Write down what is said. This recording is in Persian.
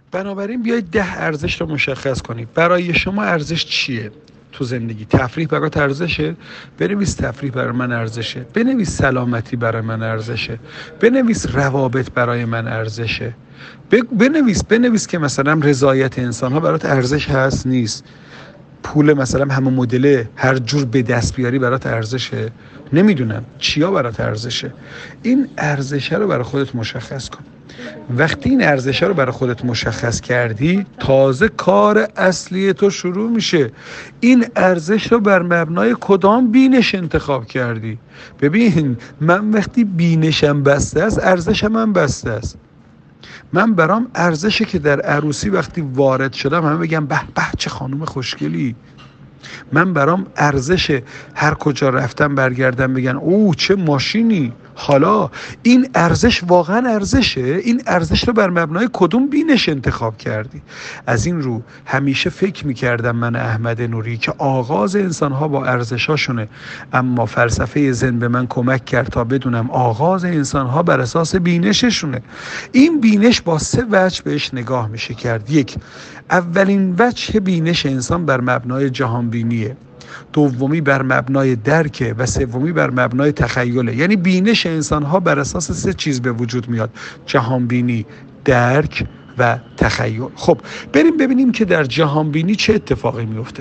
بنابراین بیایید 10 ارزش رو مشخص کنید. برای شما ارزش چیه تو زندگی؟ تفریح برات ارزشه؟ بنویس تفریح برای من ارزشه. بنویس سلامتی برای من ارزشه. بنویس روابط برای من ارزشه. بنویس که مثلا رضایت انسان ها برات ارزش هست نیست. پول مثلا همه مدل هر جور به دست بیاری برات ارزشه؟ نمیدونم چیا برات ارزشه. این ارزشه رو برای خودت مشخص کن. وقتی این ارزشه رو برای خودت مشخص کردی، تازه کار اصلی تو شروع میشه. این ارزش رو بر مبنای کدام بینش انتخاب کردی؟ ببین، من وقتی بینشم بسته است، ارزشم هم بسته است. من برام ارزشه که در عروسی وقتی وارد شدم همه بگم به به چه خانوم خوشگلی. من برام ارزشه هر کجا رفتم برگردم بگن اوه چه ماشینی. حالا این ارزش واقعا ارزشه؟ این ارزش رو بر مبنای کدوم بینش انتخاب کردی؟ از این رو همیشه فکر میکردم من احمد نوری که آغاز انسانها با ارزشاشونه، اما فلسفه زن به من کمک کرد تا بدونم آغاز انسانها بر اساس بینششونه. این بینش با 3 وجه بهش نگاه میشه کرد. یک، اولین وجه بینش انسان بر مبنای جهانبینیه، دومی بر مبنای درکه و سومی بر مبنای تخیله. یعنی بینش انسان ها بر اساس 3 چیز به وجود میاد: جهانبینی، درک و تخیل. خب بریم ببینیم که در جهانبینی چه اتفاقی میفته.